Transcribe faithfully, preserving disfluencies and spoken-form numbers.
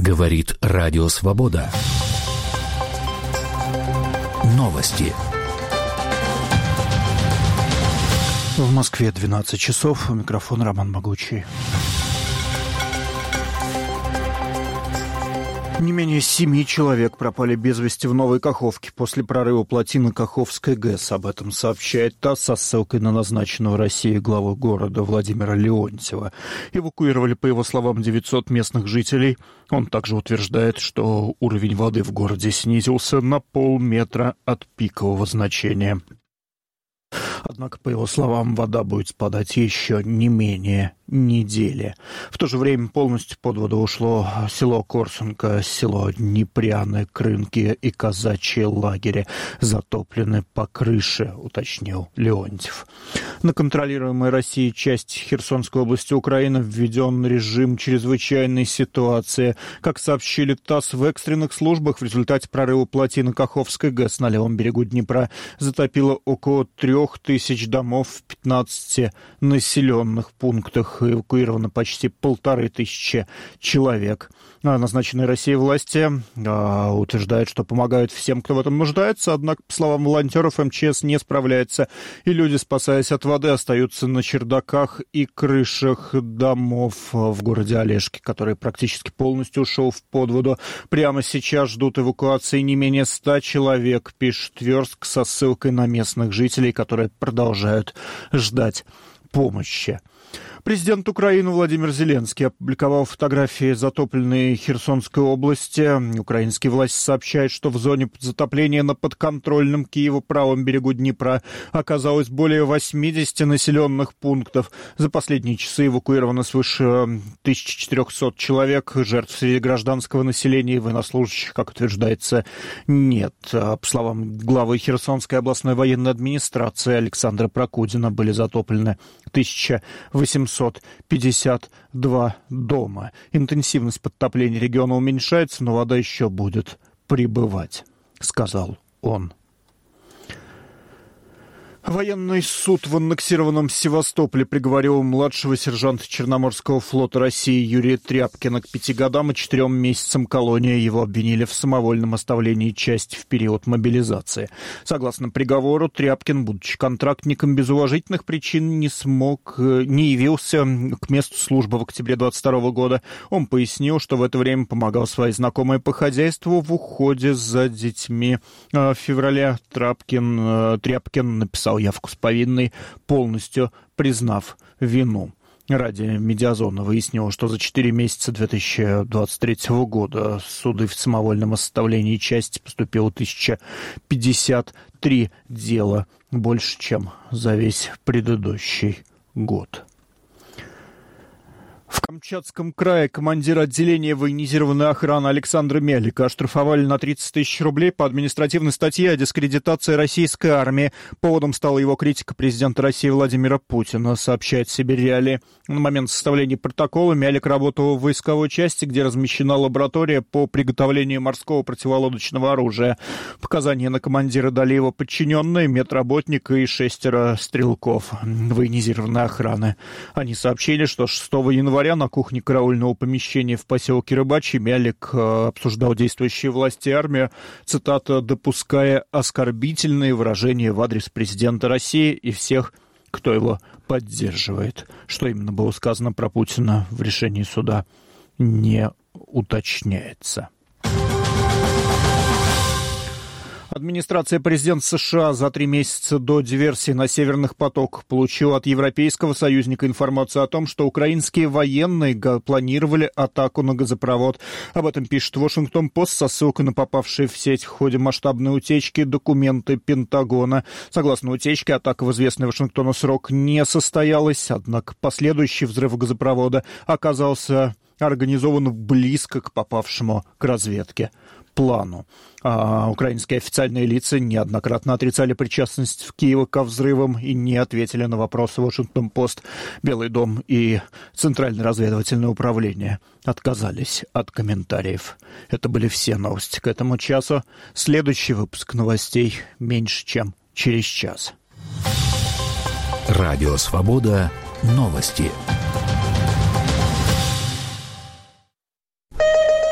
Говорит Радио Свобода. Новости. В Москве двенадцать часов. У микрофона Роман Могучий. Не менее семи человек пропали без вести в Новой Каховке после прорыва плотины Каховской ГЭС. Об этом сообщает ТАСС со ссылкой на назначенного Россией главу города Владимира Леонтьева. Эвакуировали, по его словам, девятьсот местных жителей. Он также утверждает, что уровень воды в городе снизился на полметра от пикового значения. Однако, по его словам, вода будет спадать еще не менее недели. В то же время полностью под воду ушло село Корсунка, село Днепряны, Крынки и казачьи лагеря. Затоплены по крыше, уточнил Леонтьев. На контролируемой Россией части Херсонской области Украины введен режим чрезвычайной ситуации. Как сообщили ТАСС, в экстренных службах в результате прорыва плотины Каховской ГЭС на левом берегу Днепра затопило около трех тысяч домов в пятнадцати населенных пунктах. Эвакуировано почти полторы тысячи человек. Назначенные Россией власти а, утверждают, что помогают всем, кто в этом нуждается. Однако, по словам волонтеров, эм че эс не справляется, и люди, спасаясь от воды, остаются на чердаках и крышах домов в городе Олежки, который практически полностью ушел в подводу. Прямо сейчас ждут эвакуации не менее ста человек, пишет Верск со ссылкой на местных жителей, которые продолжают ждать помощи. Президент Украины Владимир Зеленский опубликовал фотографии затопленной Херсонской области. Украинские власти сообщают, что в зоне затопления на подконтрольном Киеву правом берегу Днепра оказалось более восьмидесяти населенных пунктов. За последние часы эвакуировано свыше тысячи четырехсот человек. Жертв среди гражданского населения и военнослужащих, как утверждается, нет. По словам главы Херсонской областной военной администрации Александра Прокудина, были затоплены тысяча восемьсот пятьдесят два дома. Интенсивность подтопления региона уменьшается, но вода еще будет прибывать, сказал он. Военный суд в аннексированном Севастополе приговорил младшего сержанта Черноморского флота России Юрия Тряпкина к пяти годам и четырем месяцам колонии. Его обвинили в самовольном оставлении части в период мобилизации. Согласно приговору, Тряпкин, будучи контрактником, без уважительных причин не смог, не явился к месту службы в октябре двадцать второго года. Он пояснил, что в это время помогал своей знакомой по хозяйству в уходе за детьми. В феврале Тряпкин, Тряпкин написал явку с повинной, полностью признав вину. Радио Медиазона выяснило, что за четыре месяца две тысячи двадцать третьего года суды в самовольном оставлении части поступило тысяча пятьдесят три дела, больше, чем за весь предыдущий год. В Камчатском крае командира отделения военизированной охраны Александра Мялика оштрафовали на тридцать тысяч рублей по административной статье о дискредитации российской армии. Поводом стала его критика президента России Владимира Путина, сообщает Сибирь-Реалии. На момент составления протокола Мялик работал в войсковой части, где размещена лаборатория по приготовлению морского противолодочного оружия. Показания на командира дали его подчиненные, медработник и шестеро стрелков военизированной охраны. Они сообщили, что шестого января на кухне караульного помещения в поселке Рыбачий Мялик обсуждал действующие власти и армию, цитата, «допуская оскорбительные выражения в адрес президента России и всех, кто его поддерживает». Что именно было сказано про Путина в решении суда, не уточняется. Администрация президента США за три месяца до диверсии на северных потоках получила от европейского союзника информацию о том, что украинские военные планировали атаку на газопровод. Об этом пишет Вашингтон-Пост со ссылкой на попавшие в сеть в ходе масштабной утечки документы Пентагона. Согласно утечке, атака в известный Вашингтону срок не состоялась, однако последующий взрыв газопровода оказался организован близко к попавшему к разведке плану. А украинские официальные лица неоднократно отрицали причастность в Киева ко взрывам и не ответили на вопросы Вашингтон-Пост. Белый дом и Центральное разведывательное управление отказались от комментариев. Это были все новости к этому часу. Следующий выпуск новостей меньше, чем через час. Радио «Свобода». Новости.